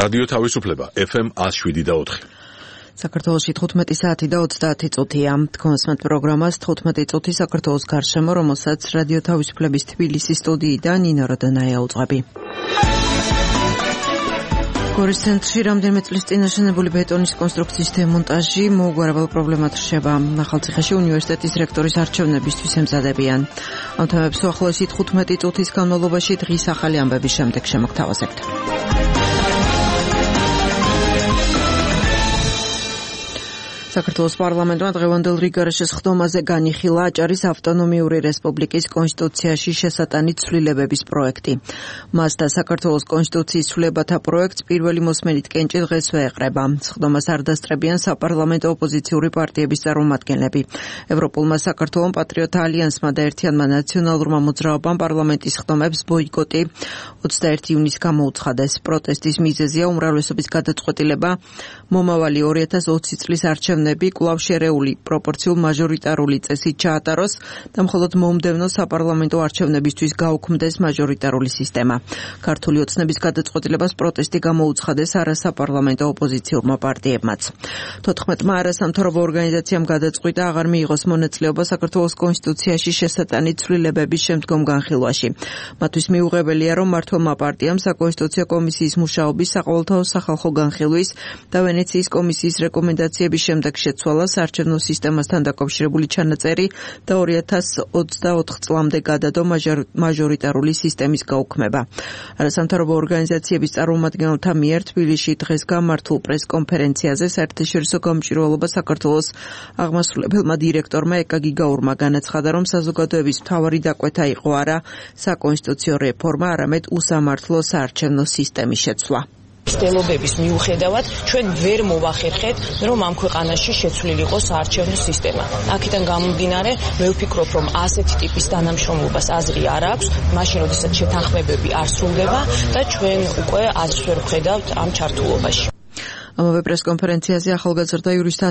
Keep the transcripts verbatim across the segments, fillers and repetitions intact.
რადიო თავისუფლება ეფ ემ ათს შვიდი და ოთხი. საქართველოში თხუთმეტი საათი და ოცდაათი წუთია. თქვენსმენთ პროგრამას თხუთმეტი წუთი საქართველოს გარშემო, რომელსაც რადიო თავისუფლების თბილისის სტუდიიდან ნინო როდანაია უძღვები. გორის ცენტრში რამდენიმე წლის წინ აშენებული ბეტონის კონსტრუქციის დემონტაჟი მოუგვარებელ პრობლემად რჩება. ახალციხეში უნივერსიტეტის რექტორის არჩევნებისთვის ემზადებიან. ამ თემებს უახლოესი თხუთმეტი წუთის განმავლობაში დღის ახალი ამბების შემდეგ შემოგთავაზებთ. საქართველოს პარლამენტმა დღევანდელ რიგარაშეს ხდომაზე განიხილა აჭარის ავტონომიური რესპუბლიკის კონსტიტუციაში შესატანი ცვლილებების პროექტი. მას და საქართველოს კონსტიტუციის ცვლილებათა პროექტს პირველი მოსმენით კენჭი დღესვე ეყრება. ხდომას არ დასწრებიან საპარლამენტო ოპოზიციური პარტიების წარმომადგენლები. ევროპულმა საქართველოს პატრიოტთა ალიანსმა და ერთიანმა ნაციონალურმა მოძრაობამ პარლამენტის ხდომებს ბოიკოტი ოცდაერთი ივნისს გამოუცხადეს. პროტესტის მიზეზია უმრავლესობის გადაწყვეტილება მომავალი ორი ათას ოცი წლის არჩევნებში კვლავ შერეული პროპორციულ მაჟორიტარული წესით ჩაატაროს და მხოლოდ მომდევნო საპარლამენტო არჩევნებისთვის გაუქმდეს მაჟორიტარული სისტემა. ქართული ოცნების გადაწყვეტილებას პროტესტი გამოუცხადეს არასაპარლამენტო ოპოზიციურმა პარტიებმაც. თოთხმეტმა არასამთავრობო ორგანიზაციამ გადაწყვიტა აღარ მიიღოს მონაწილეობა საქართველოს კონსტიტუციაში შესატანი ცვლილებების შემდგომ განხილვაში. მათთვის მიუღებელია, რომ მმართველმა პარტიამ საკონსტიტუციო კომისიის მუშაობის, საყოველთაო სახალხო განხილვის და ვენეციის კომისიის რეკომენდაციების შემდეგ შეცვალა საარჩევნო სისტემასთან დაკავშირებული ჩანაწერი და ორი ათას ოცდაოთხ წლამდე გადადო მაჟორიტარული სისტემის გაუქმება. არასამთავრობო ორგანიზაციების წარმომადგენელთა მიერ თბილისში დღეს გამართულ პრესკონფერენციაზე საერთაშორისო გამჭვირვალობა საქართველოს აღმასრულებელმა დირექტორმა ეკა გიგაურმა განაცხადა, რომ საზოგადოების მთავარი დაკვეთა იყო არა საკონსტიტუციო რეფორმა, არამედ უსამართლო საარჩევნო სისტემის შეცვლა. ცდილობების მიუხედავად ჩვენ ვერ მოვახერხეთ, რომ ამ ქვეყანაში შეცვლილი იყოს საარჩევნო სისტემა. აქედან გამომდინარე, მე ვფიქრობ, რომ ასეთი ტიპის დანამშრომლობას აზრი არ აქვს, მაშინ როდესაც შეთანხმებები არ სრულდება და ჩვენ უკვე აზრს ვერ ვხედავთ ამ ჩართულობაში. ამავე პრესკონფერენციაზე ახალგაზრდა იურისტთა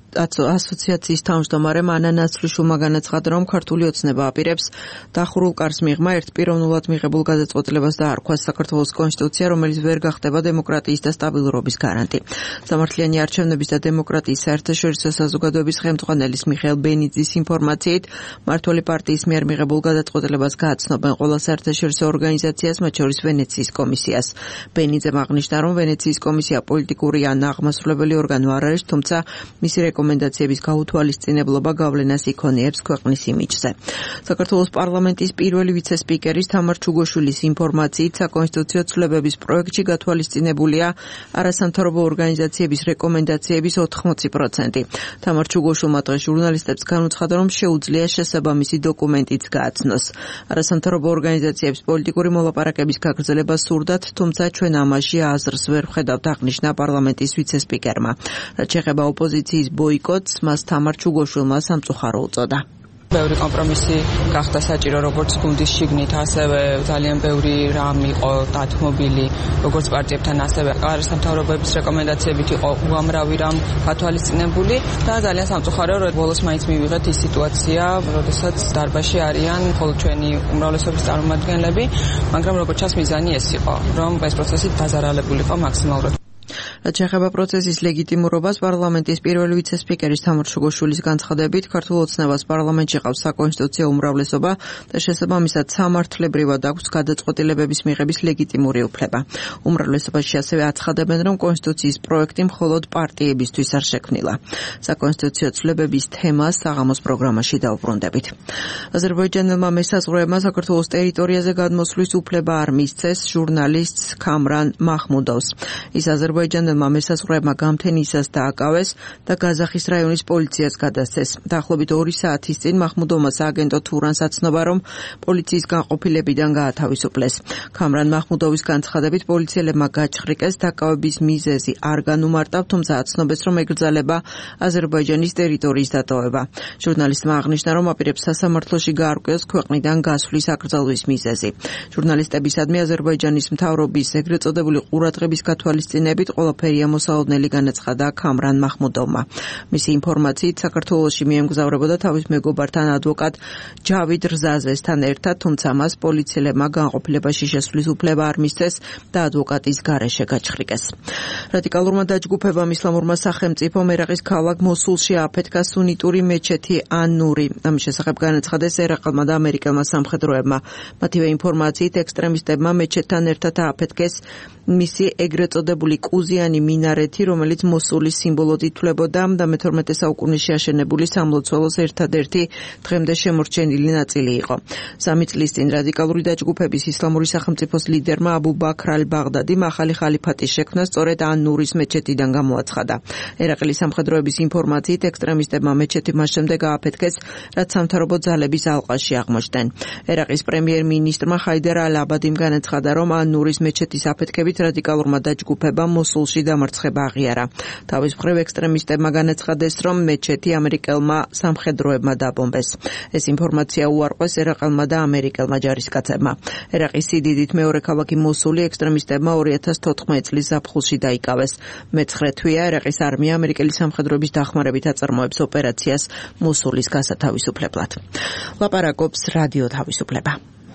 ასოციაციის თავმჯდომარე მანა ნაცვლიშვილმა განაცხადა, რომ ქართული ოცნება აპირებს დახურულ კარს მიღმა ერთპიროვნულად მიღებულ გადაწყვეტილებას დაარქვას საქართველოს კონსტიტუცია, რომელიც ვერ გახდება დემოკრატიის და სტაბილურობის გარანტი. სამართლიანი არჩევნების და დემოკრატიის საერთაშორისო საზოგადოების ხელმძღვანელის მიხეილ ბენიძის ინფორმაციით, მმართველი პარტიის მიერ მიღებულ გადაწყვეტილებას გააცნობენ ყველა საერთაშორისო ორგანიზაციას, მათ შორის ვენეციის კომისიას. ბენიძემ აღნიშნა, რომ ვენეციის კომისია პოლიტიკური ან აღმასრულებელი ორგანო არ არის, თუმცა მისი რეკომენდაციების გაუთვალისწინებლობა გავლენას იქონიებს ქვეყნის იმიჯზე. საქართველოს პარლამენტის პირველი ვიცე-სპიკერის თამარ ჩუგოშვილის ინფორმაციით, საკონსტიტუციო ცვლილებების პროექტში გათვალისწინებულია არასამთავრობო ორგანიზაციების რეკომენდაციების ოთხმოცი პროცენტი. თამარ ჩუგოშვილმა დღეს ჟურნალისტებს განუცხადა, რომ შეუძლია შესაბამისი დოკუმენტიც გააცნოს. არასამთავრობო ორგანიზაციებს პოლიტიკური მოლაპარაკების გაგრძელება სურდათ, თუმცა ჩვენ ამაში აზრს ვერ ვხედავთ, აღნიშნა პარლამენტის ვიცე-სპიკერმა. რაც შეეხება ოპოზიციის ბოიკოტს, მას თამარ ჩუგოშვილმა სამწუხარო უწოდა. ბევრი კომპრომისი გახდა საჭირო, როგორც გუნდის შიგნით, ასევე ძალიან ბევრი რამ იყო დათმობილი, როგორც პარტიებთან, ასევე არასამთავრობოების რეკომენდაციებით იყო უამრავი რამ გათვალისწინებული და ძალიან სამწუხაროა, რომ ბოლოს მაინც მივიღეთ ის სიტუაცია, როდესაც დარბაზში არიან მხოლოდ ჩვენი უმრავლესობის წარმომადგენლები, მაგრამ როგორც ჩანს, მიზანი ეს იყო, რომ ეს პროცესი დაზარალებულიყო მაქსიმალურად. რაც შეეხება პროცესის ლეგიტიმურობას, პარლამენტის პირველი ვიცე-სპიკერის თამარ ჩუგოშვილის განცხადებით, ქართულ ოცნებას პარლამენტში ყავს საკონსტიტუციო უმრავლესობა და შესაბამისად სამართლებრივად აქვს გადაწყვეტილებების მიღების ლეგიტიმური უფლება. უმრავლესობაში ასევე აცხადებენ, რომ კონსტიტუციის პროექტი მხოლოდ პარტიებისთვის არ შექმნილა. საკონსტიტუციო ცვლილებების თემას საღამოს პროგრამაში დავუბრუნდებით. აზერბაიჯანელმა მესაზღვრეებმა საქართველოს ტერიტორიაზე გადმოსვლის უფლება არ მისცეს ჟურნალისტს ქამრან მაჰმუდოვს. ის აზერბაიჯანელმა მესაზღვრეებმა გამთენისას დააკავეს და გაზახის რაიონის პოლიციას გადასცეს. დაახლოებით ორი საათის წინ მაჰმუდოვმა სააგენტო თურანს აცნობა, რომ პოლიციის განყოფილებიდან გაათავისუფლეს. ქამრან მაჰმუდოვის განცხადებით, პოლიციელებმა გაჩხრიკეს, დაკავების მიზეზი არ განუმარტავ, თუმცა აცნობეს, რომ ეკრძალება აზერბაიჯანის ტერიტორიის დატოვება. ჟურნალისტმა აღნიშნა, რომ აპირებს სასამართლოში გაარკვიოს ქვეყნიდან გასვლის აკრძალვის მიზეზი. ჟურნალისტებისადმი აზერბაიჯანის მთავრობის ეგრეთ წოდებული ყურადღების გათვალისწინებით, ყველაფერია მოსაოდნელი განაცხადა ქამრან მაჰმუდოვმა. მისი ინფორმაციით საქართველოში მიემგზავრებოდა თავის მეგობართან ადვოკატ ჯავიდ რზაზესთან ერთად, თუმცა მას პოლიციელებმა განყოფილებაში შესვლის უფლება არ მისცეს და ადვოკატის გარეშე გაჩხრიკეს. რადიკალურმა დაჯგუფებამ ისლამურმა სახელმწიფომ ერაყის ქალაქ მოსულში აფეთქა სუნიტური მეჩეთი ან-ნური. ამის შესახებ განაცხადეს ერაყელმა და ამერიკელმა სამხედროებმა. მათივე ინფორმაციით ექსტრემისტებმა მეჩეთთან ერთად აფეთქეს მისი ეგრეთ წოდებული კუზიანი მინარეთი, რომელიც მოსულის სიმბოლოდ ითვლებოდა და მეთორმეტე საუკუნეში აშენებული სამლოცველოს ერთადერთი დღემდე შემორჩენილი ნაწილი იყო. სამი წლის წინ რადიკალური დაჯგუფების ისლამური სახელმწიფოს ლიდერმა აბუ ბაქრ ალ-ბაღდადიმ ახალი ხალიფატის შექმნა სწორედ ან-ნურის მეჩეთიდან გამოაცხადა. ერაყლის სამხედროების ინფორმაციით ექსტრემისტებმა მეჩეთი მას შემდეგ ააფეთქეს, რაც სამთავრობო ძალების ალყაში აღმოჩნდნენ. ერაყის პრემიერ-მინისტრმა ხაიდარ ალ-აბადის განაცხადა, რომ ან-ნურის მეჩეთის აფეთქებით რადიკალურმა დაჯგუფებამ მოსულში დამარცხება აღიარა. თავის მხრივ ექსტრემისტებმა განაცხადეს, რომ მეჩეთი ამერიკელმა სამხედროებმა დაბომბეს. ეს ინფორმაცია უარყვეს ერაყელმა და ამერიკელმა ჯარისკაცებმა. ერაყის სიდიდით მეორე ქალაქი მოსული ექსტრემისტებმა ორი ათას თოთხმეტი წლის ზაფხულში დაიკავეს. მეცხრე თვეა ერაყის არმია ამერიკელი სამხედროების დახმარებით აწარმოებს ოპერაციას მოსულის გასათავისუფლებლად. ლაპარაკობს რადიო თავისუფლება.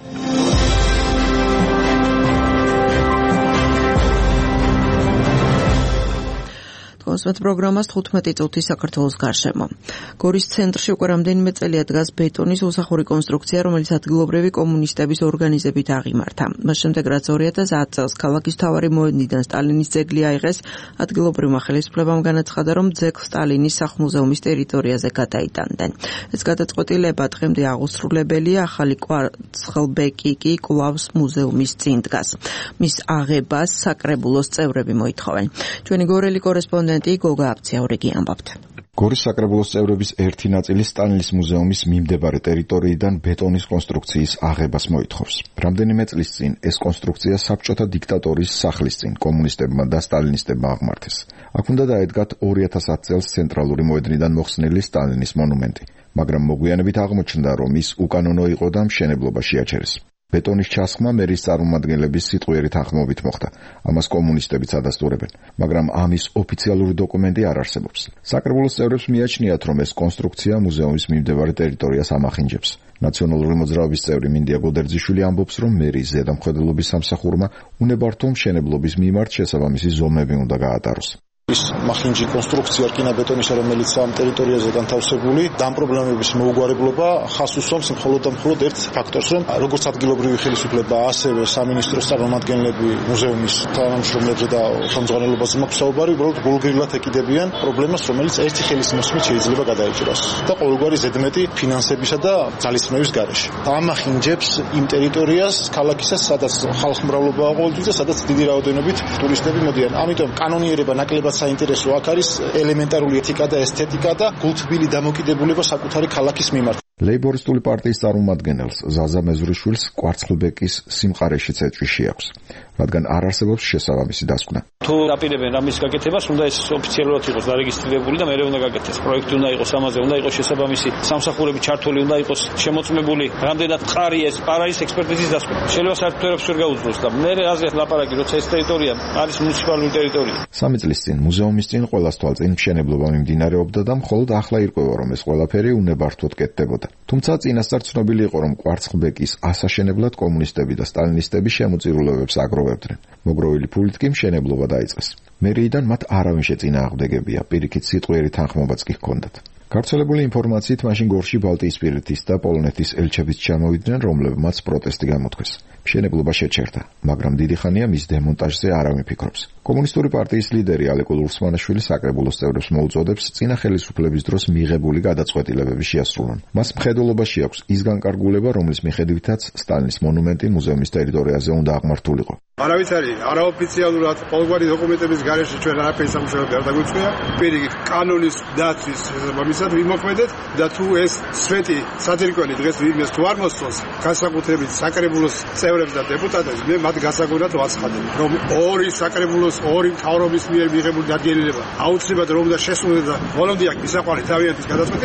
კონსვეთ პროგრამას თხუთმეტი წუთი საქართველოს გარშემო. გორის ცენტრში უკვე რამდენიმე წელია დგას ბეტონის უსახური კონსტრუქცია, რომელიც ადგილობრივი კომუნისტების ორგანიზებით აღიმართა. მას შემდეგ, რაც ორი ათას ათი წელს ქალაქის მთავარი მოედნიდან სტალინის ძეგლი აიღეს, ადგილობრივმა ხელისუფლებამ განაცხადა, რომ ძეგლს სტალინის სახლ-მუზეუმის ტერიტორიაზე გადაიტანდნენ. ეს გადაწყვეტილება დღემდე აღუსრულებელია, ახალი კვარცხლბეკი კი კვლავ მუზეუმის წინ დგას. მის აღებას საკრებულოს წევრები მოითხოვენ. ჩვენი გორელი კორესპონდენტი გოგა აბციაურიგი ამბობთ. გორის საკრებულოს წევრების ერთი ნაწილი სტალინის მუზეუმის მიმდებარე ტერიტორიიდან ბეტონის კონსტრუქციის აღებას მოითხოვს. რამდენიმე წლის წინ ეს კონსტრუქცია საბჭოთა დიქტატორის სახლის წინ კომუნისტებმა და სტალინისტებმა აღმართეს. აქ უნდა დაედგათ ორი ათას ათი წელს ცენტრალური მოედნიდან მოხსნილი სტალინის მონუმენტი, მაგრამ მოგვიანებით აღმოჩნდა, რომ ის უკანონო იყო და მშენებლობა შეაჩერეს. ბეტონის ჩასხმა მერის წარმომადგენლების სიტყვიერი თანხმობით მოხდა. ამას კომუნისტებიც ადასტურებენ, მაგრამ ამის ოფიციალური დოკუმენტი არ არსებობს. საკრებულოს წევრებს მიაჩნიათ, რომ ეს კონსტრუქცია მუზეუმის მიმდებარე ტერიტორიას ამახინჯებს. ნაციონალური მოძრაობის წევრი მინდია გოდერძიშვილი ამბობს, რომ მერის ზედამხედველობის სამსახურმა უნებართო მშენებლობის მიმართ შესაბამისი ზომები უნდა გაატაროს. ის მახინჯი კონსტრუქცია რკინაბეტონისა, რომელიც ამ ტერიტორიაზე განთავსებული, ამ პრობლემების მოუგვარებლობა ხას უსვამს მხოლოდ და მხოლოდ ერთ ფაქტორს, რომ როგორც ადგილობრივი ხელისუფლება, ასევე სამინისტროს წარმომადგენლები მუზეუმის თანამშრომლებზე და ხელმძღვანელობაზე მაქვს საუბარი, უბრალოდ გულგრილად ეკიდებიან პრობლემას, რომელიც ერთი ხელის მოსმით შეიძლება გადაიჭრას და ყოველგვარი ზედმეტი ფინანსებისა და ძალისხმევის გარეშე. ამახინჯებს იმ ტერიტორიას, ქალაქისაც, სადაც ხალხმრავლობაა ყოველთვის და სადაც დიდი რაოდენობით ტურისტები მოდიან. ამიტომ კანონიერება ნაკლებად საინტერესო აქ არის ელემენტარული ეთიკა და ესთეტიკა და გულთბილი დამოკიდებულება საკუთარი ქალაქის მიმართ. ლეიბორისტული პარტიის წარმომადგენელს ზაზა მეზურიშვილს კვარცხლბეკის სიმყარეშიც ეჭვი აქვს, რადგან არ არსებობს შესაბამისი დასკვნა. თუ აპირებენ ამის გაკეთებას, უნდა ეს ოფიციალურად იყოს დარეგისტრირებული და მერე უნდა გაკეთდეს. პროექტი უნდა იყოს ამაზე, უნდა იყოს შესაბამისი სამსახურები ჩართული, უნდა იყოს შემოწმებული, რამდენად მყარი ეს პარაის ექსპერტიზის დასკვნა. შეიძლება საერთოდ ვერ გაუძლოს და მერე აზრით ლაპარაკი, როცა ეს ტერიტორია არის მუნიციპალური ტერიტორია. სამი წლის წინ მუზეუმის წინ ყოველას თვალწინ მშენებლობა მიმდინარეობდა და მხოლოდ ახლა ირკვევა, რომ ეს ყველაფერი უნებართვოდ კეთდებოდა. თუმცა წინასწარ ცნობილი იყო, რომ კვარცხლბეკის ასაშენებლად კომუნისტები და სტალინისტები შემოწირულობებს აგროვებდნენ. მოგროვილი ფულით კი მშენებლობა დაიწყეს. მერიიდან მათ არავინ შეწინააღმდეგებია, პირიქით სიტყვიერი თანხმობაც კი ჰქონდათ. გავრცელებული ინფორმაციით მაშინ გორში ბალტიისპირეთის და პოლონეთის ელჩებიც ჩამოვიდნენ, რომლებმაც პროტესტი გამოთქვეს. მშენებლობა შეჩერდა, მაგრამ დიდი ხანია მის დემონტაჟზე არავინ ფიქრობს. კომუნისტური პარტიის ლიდერი ალეკულ ურსმანაშვილი საკრებულოს წევრებს მოუწოდებს წინა ხელისუფლების დროს მიღებული გადაწყვეტილებები შეასრულონ. მას მხედველობაში აქვს ის განკარგულება, რომლის მიხედვითაც სტალინის მონუმენტი მუზეუმის ტერიტორიაზე უნდა აღმართულიყო. არავითარი არაოფიციალურად ყოველგვარი დოკუმენტების გარეშე ჩვენ არაფერი სამუშაოები არ დაგვიწვია. პირიქით კანონის დაცვის შესაბამისად ვიმოქმედეთ და თუ ეს სვეტი საძირკველი დღეს ვინმეს თუ არ მოსწონს, განსაკუთრებით საკრებულოს წევრებს და დეპუტატებს, მე მათ გასაგონად ვაცხადებ, რომ ორი საკრებულოს ორი მთავრობის მიერ მიღებული დადგენილება აუცილებლად რომ და შესრულდა და ბოლომდე აქ მისაყვანი თავიანთის გადაწყვეტილება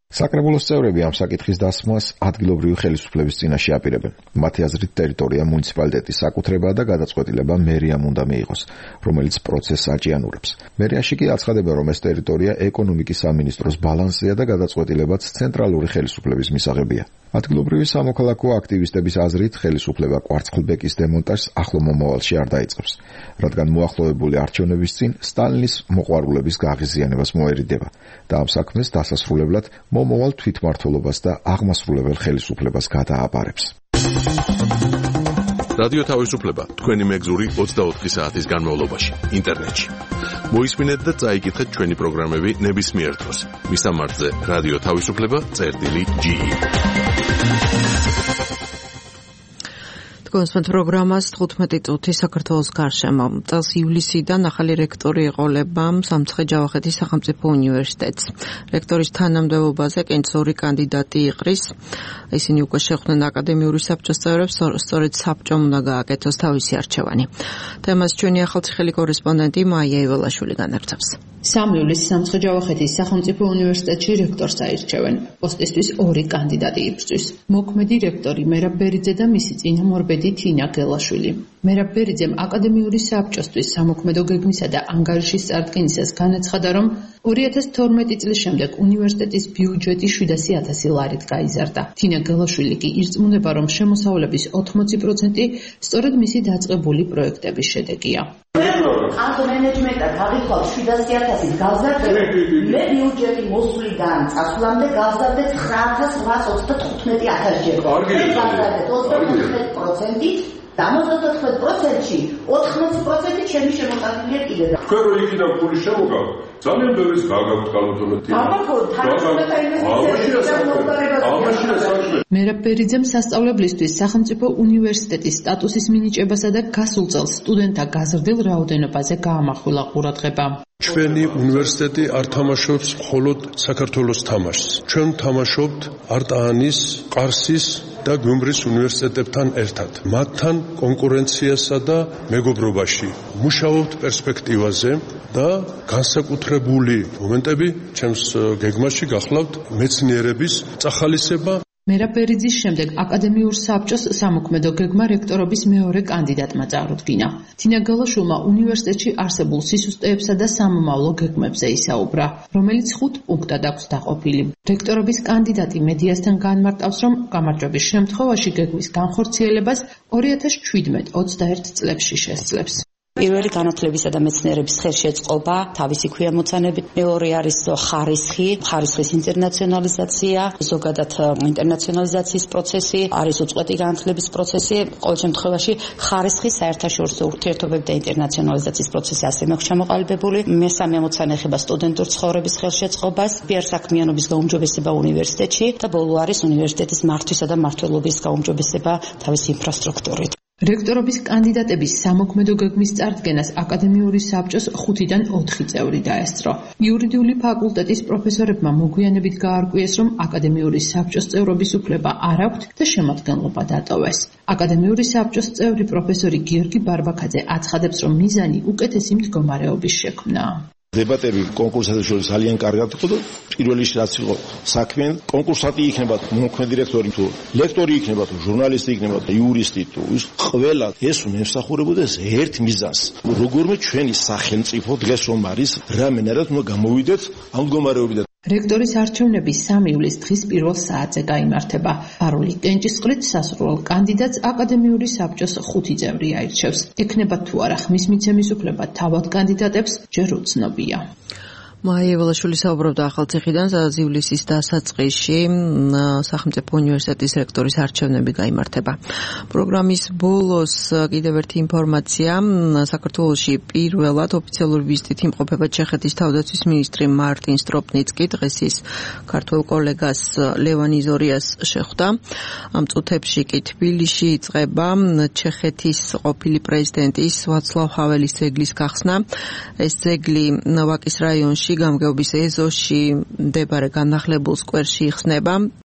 საკრებულოს წევრები ამ საკითხის დასმას ადგილობრივი ხელისუფლების წინაშე აპირებენ. მათი აზრით ტერიტორია მუნიციპალიტეტის საკუთრებაა და გადაწყვეტილება მერიამ უნდა მიიღოს, რომელიც პროცესს აჭიანურებს. მერიაში კი აცხადება, რომ ეს ტერიტორია ეკონომიკის სამინისტროს ბალანსია და გადაწყვეტილებაც ცენტრალური ხელისუფლების მისაღებია. ადგილობრივი სამოქალაქო აქტივისტების აზრით, ხელისუფლება კვარცხლბეკის დემონტაჟს ახლო მომავალში არ დაიწყებს, რადგან მოახლოებული არჩევნების წინ სტალინის მოყვარულების გაღიზიანებას მოერიდება და ამ საქმეს დასასრულებლად მომავალ თვითმმართველობას და აღმასრულებელ ხელისუფლებას გადააბარებს. რადიო თავისუფლება თქვენი მეგზური ოცდაოთხი საათის განმავლობაში ინტერნეტში. მოისმინეთ და წაიკითხეთ ჩვენი პროგრამები ნებისმიერ დროს. მისამართზე რადიო თავისუფლება წერტილი ჯი. კონსპენთ პროგრამას თხუთმეტი წუთი საქართველოს გარშემო. წელს ივლისიდან ახალი რექტორი ეყოლება სამცხე-ჯავახეთის სახელმწიფო უნივერსიტეტს. რექტორის თანამდებობაზე კენჭს ორი კანდიდატი იყრის. ისინი უკვე შეხვდნენ აკადემიური საბჭოს წევრებს, სწორედ საბჭომ უნდა გააკეთოს თავისი არჩევანი. თემას ჩვენი ახალციხელი კორესპონდენტი მაია იველაშვილი განაგრძობს. სამი ივლისს სამცხე-ჯავახეთის სახელმწიფო უნივერსიტეტში რექტორს აირჩევენ. პოსტისთვის ორი კანდიდატი იბრძვის. მოქმედი რექტორი მერაბ ბერიძე და მისი წინამორბედი თინა გელაშვილი. მერაბ ბერიძემ აკადემიური საბჭოსთვის სამოქმედო გეგმისა და ანგარიშის წარდგენისას განაცხადა, რომ ორი ათას თორმეტი წლის შემდეგ უნივერსიტეტის ბიუჯეტი შვიდასი ათასი ლარით გაიზარდა. თინა გელაშვილი კი ირწმუნება, რომ შემოსავლების ოთხმოცი პროცენტი სწორედ მისი დაწყებული პროექტების შედეგია. ამ მენეჯმენტად აღიქვათ შვიდასი ათასის გავზარდები, მე ბიუჯეტი მოსვლიდან წასვლამდე გავზარდე ცხრა ათას რვაას ოცდათხუთმეტი ათასჯერ. გავზარდეთ ოცდათხუთმეტი პროცენტით და ამ ოცდათხუთმეტი პროცენტში ოთხმოცი პროცენტი ჩემი შემოწმებულია კიდე. თქვენ რო იქიდან ფული შემოგავ, ძალიან ბევრის გაგაქვთ კალოთონეთი. აბა, თანხმობა ინვესტიციები. მერაბ ბერიძემ სასწავლებლისთვის სახელმწიფო უნივერსიტეტის სტატუსის მინიჭებასა და გასულ წელს სტუდენტთა გაზრდილ რაოდენობაზე გაამახვილა ყურადღება. ჩვენი უნივერსიტეტი არ თამაშობს მხოლოდ საქართველოს თამაშს. ჩვენ თამაშობთ არტაანის, ყარსის და გიუმრის უნივერსიტეტებთან ერთად. მათთან კონკურენციასა და მეგობრობაში მუშაობთ პერსპექტივაზე და განსაკუთრებული მომენტები ჩემს გეგმაში გახლავთ მეცნიერების წახალისება. მერაბ ბერიძის შემდეგ აკადემიურ საბჭოს სამოქმედო გეგმა რექტორობის მეორე კანდიდატმა წარუდგინა. თინა გელაშვილმა უნივერსიტეტში არსებულ სისუსტეებსა და სამომავლო გეგმებზე ისაუბრა, რომელიც ხუთ პუნქტად აქვს დაყოფილი. რექტორობის კანდიდატი მედიასთან განმარტავს, რომ გამარჯვების შემთხვევაში გეგმის განხორციელებას ორი ათას შვიდმეტ ოცდაერთ წლებში შესძლებს. პირველი განათლებისა და მეცნიერების ხელშეწყობა თავისი ქვემოცანებით, მეორე არის ხარისხი, ხარისხის ინტერნაციონალიზაცია, ზოგადად ინტერნაციონალიზაციის პროცესი, არის უწყვეტი განათლების პროცესი, ყოველ შემთხვევაში ხარისხის საერთაშორისო ურთიერთობები და ინტერნაციონალიზაციის პროცესი ასე მაქვს ჩამოყალიბებული. მესამე მოცანე ეხება სტუდენტურ ცხოვრების ხელშეწყობას, პიარ-საქმიანობის გაუმჯობესება უნივერსიტეტში და ბოლო არის უნივერსიტეტის მართვისა და მმართველობის გაუმჯობესება თავისი ინფრასტრუქტურით. რექტორობის კანდიდატების სამოქმედო გეგმის წარდგენას აკადემიური საბჭოს ხუთიდან ოთხი წევრი დაესწრო. იურიდიული ფაკულტეტის პროფესორებმა მოგვიანებით გაარკვიეს, რომ აკადემიური საბჭოს წევრობის უფლება არ აქვთ და შემადგენლობა დატოვეს. აკადემიური საბჭოს წევრი პროფესორი გიორგი ბარბაქაძე აცხადებს, რომ მიზანი უკეთესი მდგომარეობის შექმნაა. დებატები კონკურსათა შორის ძალიან კარგად იყო და პირველი რაც იყო საქმე კონკურსანტი იქნება მოქმედი რექტორი თუ ლექტორი იქნება თუ ჟურნალისტი იქნება თუ იურისტი თუ ის ყველა ეს უნდა ემსახურებოდეს ერთ მიზანს. როგორმე ჩვენი სახელმწიფო დღეს რომ არის რამენერად უნდა გამოვიდეთ ამ მდგომარეობიდან. რექტორის არჩევნები სამი ივლისს დღის პირველ საათზე გაიმართება. ფარული კენჭისყრით სასურველ კანდიდატს აკადემიური საბჭოს ხუთი წევრი აირჩევს. ექნება თუ არა ხმის მიცემის უფლება თავად კანდიდატებს ჯერ უცნობია. მაია იველაშვილი საუბრობდა ახალციხიდან, სადაც ივლისის დასაწყისში სახელმწიფო უნივერსიტეტის რექტორის არჩევნები გაიმართება. პროგრამის ბოლოს კიდევ ერთი ინფორმაცია, საქართველოში პირველად ოფიციალური ვიზიტით იმყოფება ჩეხეთის თავდაცვის მინისტრი მარტინ სტროპნიცკი, დღეს ის ქართველ კოლეგას ლევან იზორიას შეხვდა. ამ წუთებში კი თბილისში იწყება ჩეხეთის ყოფილი პრეზიდენტის ვაცლავ ჰაველის ძეგლის გახსნა. ეს ძეგლი ვაკის რაიონში გამგეობის ეზოში მდებარე განახლებულ სკვერში იხსნება.